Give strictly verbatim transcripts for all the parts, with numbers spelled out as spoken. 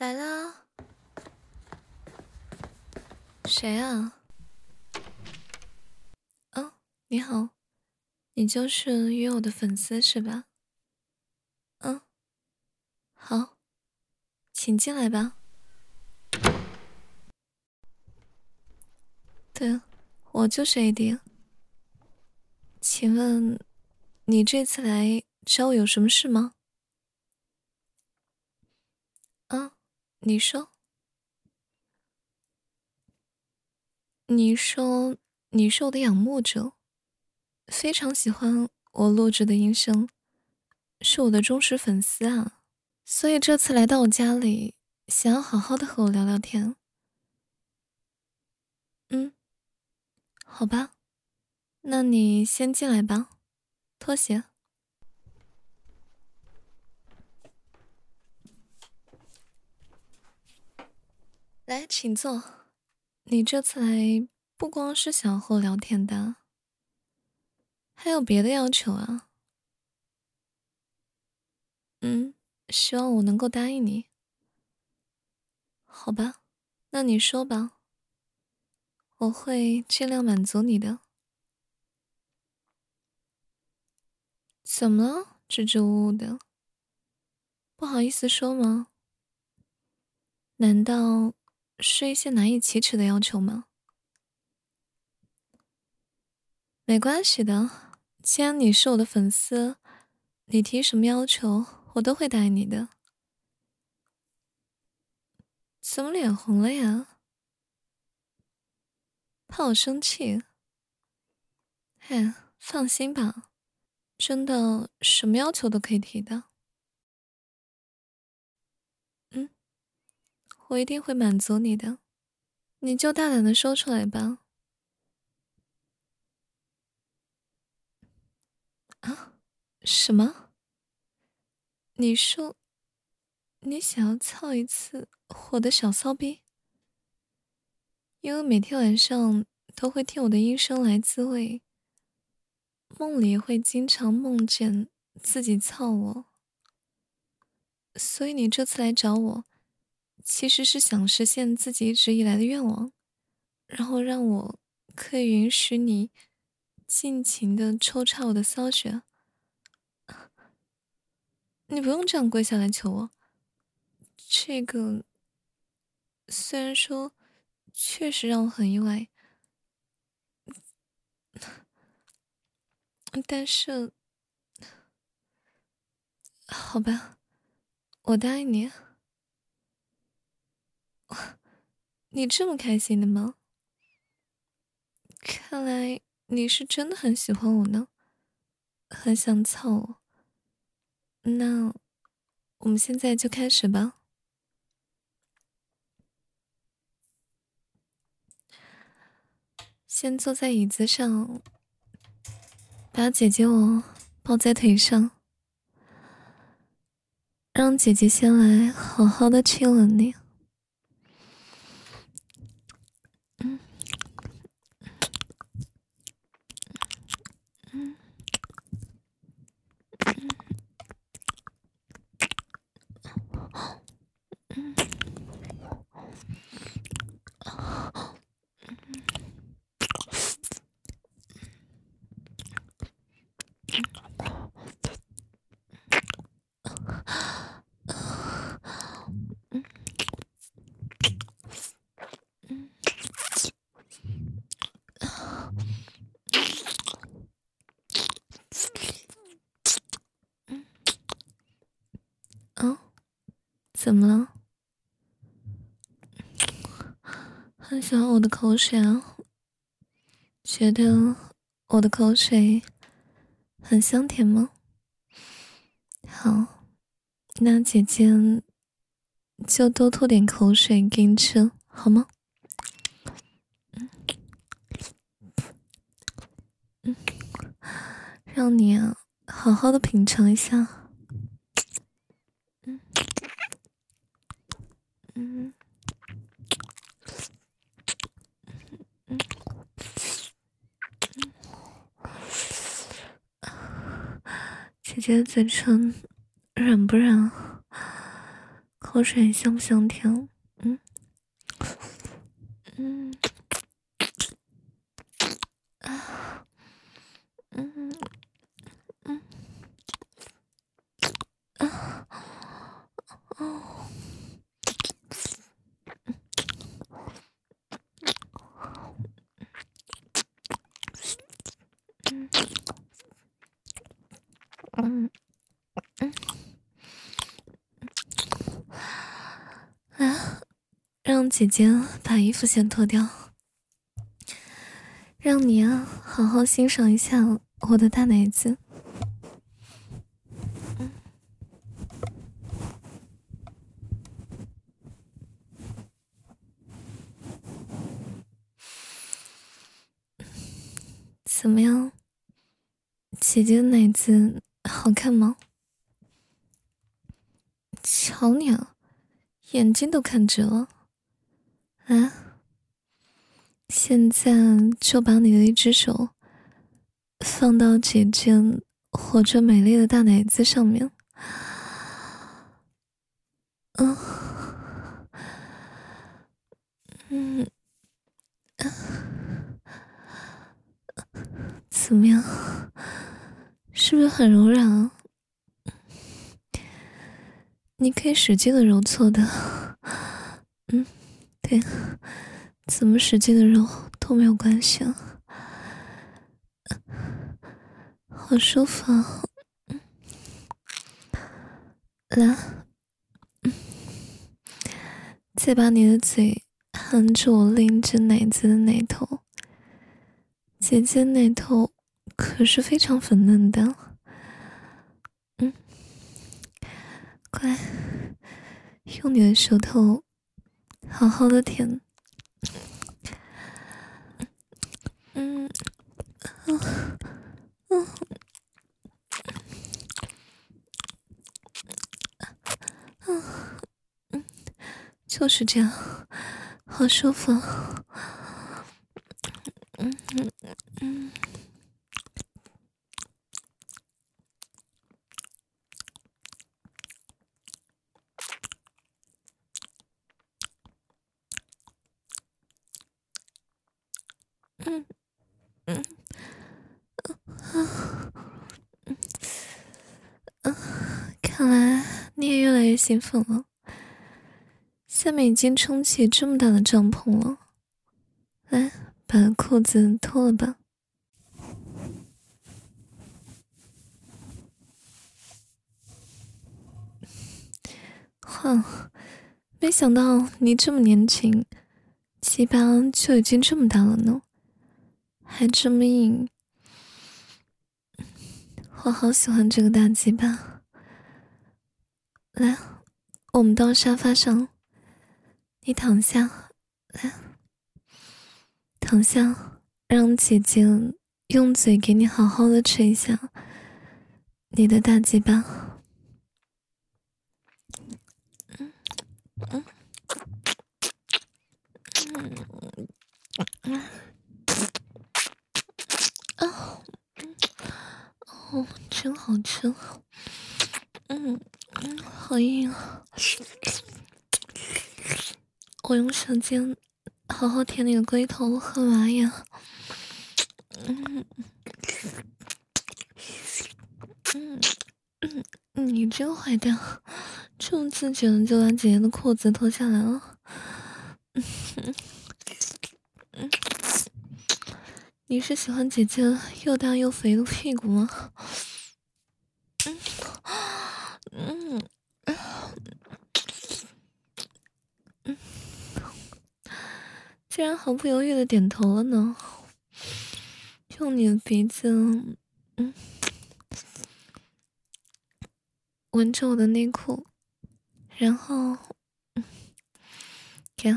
来啦。谁啊？哦，你好，你就是约我的粉丝是吧？嗯，好，请进来吧。对，我就是 A D。请问你这次来找我有什么事吗？啊，你说，你说你是我的仰慕者，非常喜欢我录制的音声，是我的忠实粉丝啊。所以这次来到我家里，想要好好的和我聊聊天。嗯，好吧，那你先进来吧。拖鞋，来，请坐。你这次来不光是想和我聊天的，还有别的要求啊？嗯，希望我能够答应你。好吧，那你说吧，我会尽量满足你的。怎么了？支支吾吾的，不好意思说吗？难道是一些难以启齿的要求吗？没关系的，既然你是我的粉丝，你提什么要求，我都会答应你的。怎么脸红了呀？怕我生气？嘿，放心吧，真的什么要求都可以提的。嗯，我一定会满足你的，你就大胆的说出来吧。啊？什么？你说你想要操一次我的小骚逼？因为每天晚上都会听我的音声来自慰，梦里也会经常梦见自己操我，所以你这次来找我，其实是想实现自己一直以来的愿望，然后让我可以允许你尽情的抽插我的骚穴。你不用这样跪下来求我，这个虽然说确实让我很意外，但是好吧，我答应你。你这么开心的吗？看来你是真的很喜欢我呢，很想操我。那我们现在就开始吧。先坐在椅子上，把姐姐我抱在腿上，让姐姐先来好好的亲吻你。嗯嗯嗯嗯嗯，啊，怎么了？很喜欢我的口水啊？觉得我的口水很香甜吗？好，那姐姐就多吐点口水给你吃，好吗？嗯，让你啊好好的品尝一下。嗯嗯嗯姐姐的嘴唇软不软？ 口水香不香甜？嗯嗯啊嗯嗯啊哦嗯嗯啊！让姐姐把衣服先脱掉，让你啊好好欣赏一下我的大奶子。怎么样，姐姐的奶子好看吗？瞧你啊，眼睛都看直了。啊，现在就把你的一只手放到姐姐活着美丽的大奶子上面。嗯嗯，怎么样？是不是很柔软啊？你可以使劲的揉搓的。嗯，对，怎么使劲的揉都没有关系啊，好舒服啊。来，再把你的嘴含住我另一只奶子的奶头，姐姐奶头可是非常粉嫩的。嗯，乖，用你的舌头好好的舔。嗯嗯嗯嗯嗯，就是这样，好舒服。嗯嗯嗯嗯嗯啊嗯，看来你也越来越兴奋了。下面已经撑起这么大的帐篷了，来，把裤子脱了吧。哼，没想到你这么年轻，鸡巴就已经这么大了呢，还这么硬，我好喜欢这个大鸡巴。来，我们到沙发上，你躺下，来，躺下，让姐姐用嘴给你好好的吹一下你的大鸡巴。嗯嗯嗯嗯啊，哦，真好吃。嗯嗯，好硬啊！我用舌尖好好舔你的龟头和娃呀。嗯嗯嗯嗯，你这个坏蛋，这么自觉的就把姐姐的裤子脱下来了。嗯嗯，你是喜欢姐姐又大又肥的屁股吗？嗯嗯嗯，竟然毫不犹豫的点头了呢。用你的鼻子，嗯，闻着我的内裤，然后，嗯，给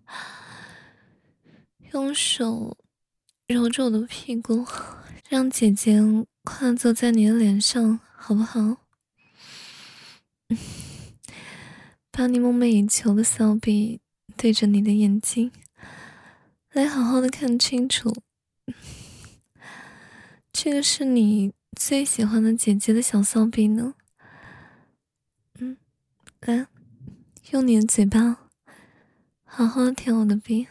用手揉着我的屁股，让姐姐跨坐在你的脸上，好不好？嗯，把你梦寐以求的骚逼对着你的眼睛，来好好的看清楚。这个是你最喜欢的姐姐的小骚逼呢。嗯，来， 用你的嘴巴好好舔我的逼。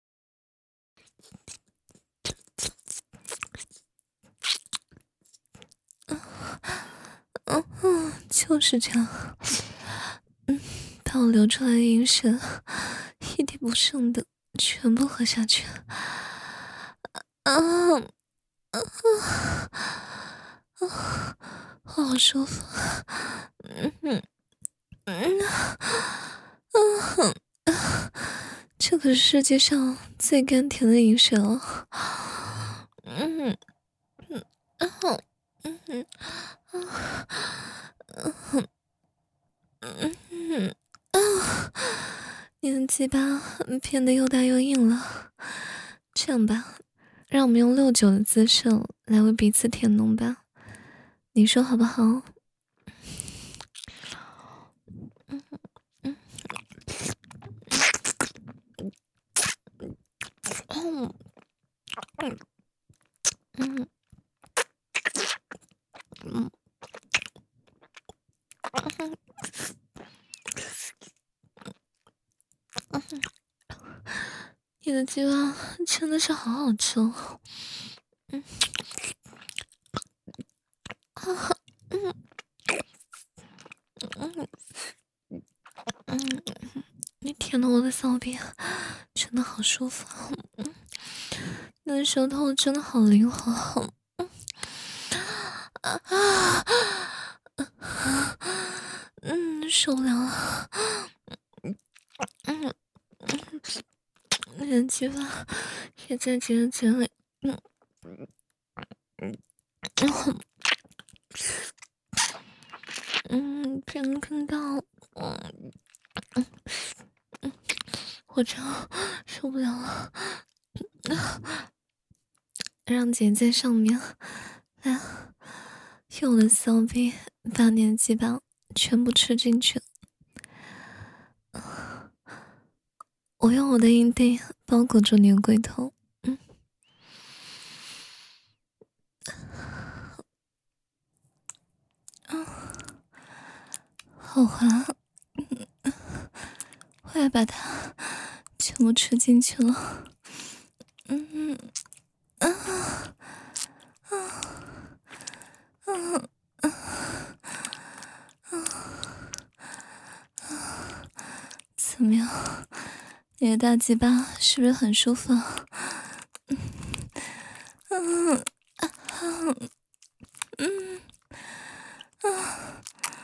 嗯嗯，就是这样。嗯，把我流出来的饮水一滴不剩的全部喝下去。啊啊啊啊！好舒服。嗯嗯嗯嗯，这可是世界上最甘甜的饮水了。嗯嗯嗯嗯嗯嗯嗯嗯啊！你的鸡巴变得又大又硬了。这样吧，让我们用六九的姿势来为彼此舔弄吧，你说好不好？嗯嗯嗯嗯嗯嗯嗯，你的鸡巴真的是好好吃哦。嗯啊嗯嗯嗯，你舔了我的骚逼，真的好舒服。嗯，你的舌头真的好灵活。嗯啊啊啊！嗯，受不了了。嗯嗯，你的鸡巴也在姐的嘴里。嗯嗯嗯嗯，变得更大了。嗯嗯嗯，我真受不了了。让姐在上面来，用我的骚逼把你的鸡巴全部吃进去。我用我的阴蒂包裹住你的龟头。嗯，好滑。我也把它全部吃进去了。嗯嗯啊啊啊啊！怎么样？你的大鸡巴是不是很舒服啊？嗯啊嗯啊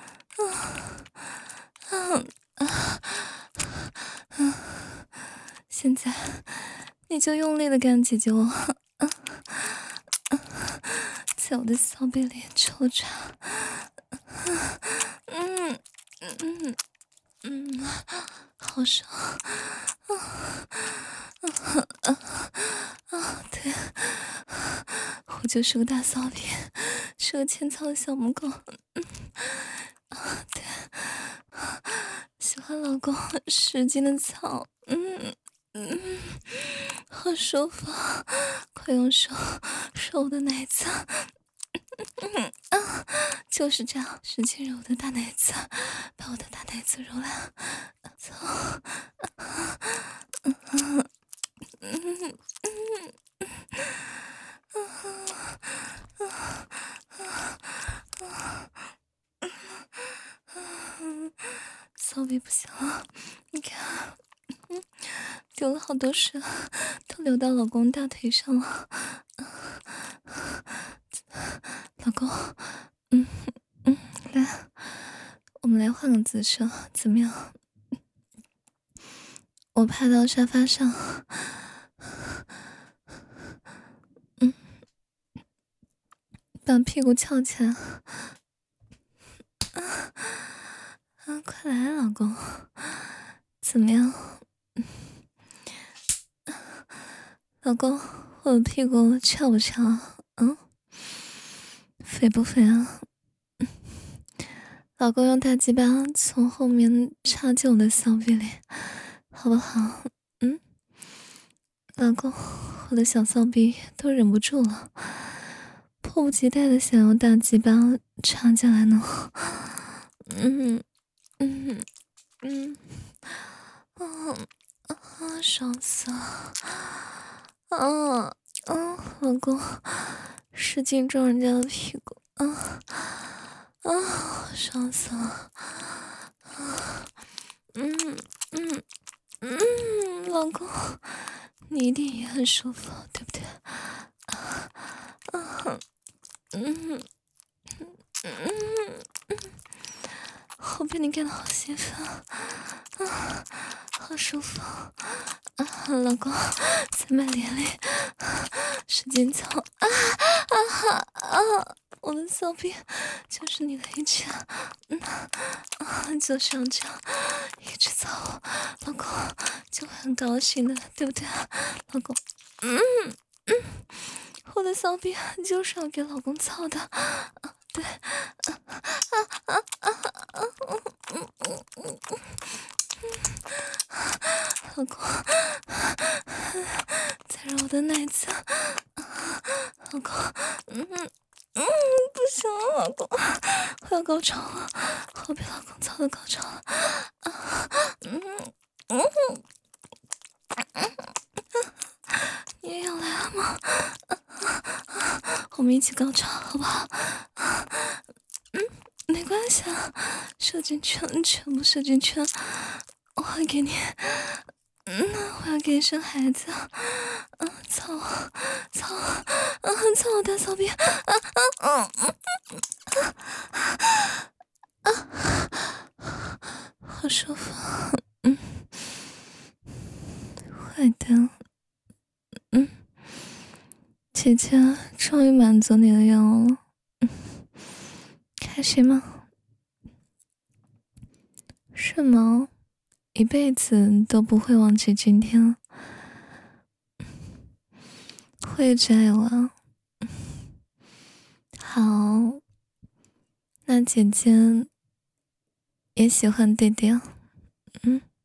啊啊啊！现在你就用力的干姐姐我，啊啊，在我的骚逼里抽插。嗯嗯嗯，好爽。啊啊啊啊！对，我就是个大骚逼，是个欠操的小母狗。嗯啊，对，喜欢老公使劲的操。嗯嗯，好舒服，快用手揉我的奶子。嗯啊，就是这样，使劲揉我的大奶子，把我的大奶子揉烂。操！嗯嗯嗯嗯，骚逼不行了，你看，嗯，流了好多水，都流到老公大腿上了。老公，嗯嗯，来，我们来换个姿势，怎么样？我趴到沙发上，嗯，把屁股翘起来。啊啊，快来，老公，怎么样？老公，我的屁股翘不翘？嗯，肥不肥啊？老公用大鸡巴从后面插进我的骚逼里，好不好？嗯，老公，我的小骚逼都忍不住了，迫不及待的想要大鸡巴插进来呢。嗯嗯嗯，嗯啊，爽死了！啊啊，老公，使劲撞人家的屁股，啊啊，爽死了！啊，嗯嗯嗯，老公，你一定也很舒服，对不对？啊啊，嗯嗯嗯，后背你干的好兴奋啊，啊，好舒服啊，老公，在麦脸里使劲操啊啊啊！我的骚逼就是你的一切，嗯啊，就是要这样一直操我，老公就会很高兴的，对不对啊，老公？嗯嗯，我的骚逼就是要给老公操的，啊，对，啊啊啊啊啊！嗯嗯嗯嗯嗯。老公，再让我的奶子，老公，嗯嗯，不行了，老公，我要高潮了，我被老公操的高潮了，啊，嗯嗯嗯，你也要来了吗？我们一起高潮好不好？嗯，没关系啊，射进去，全部射进去，我会给你。嗯，我要给你生孩子，嗯，操我，操我，嗯，操我大骚逼，啊啊嗯嗯啊啊，好舒服，嗯，坏的，嗯，姐姐终于满足你的愿望了，嗯，开心吗？是吗？一辈子都不会忘记今天，会加油啊！好，那姐姐也喜欢弟弟啊，嗯。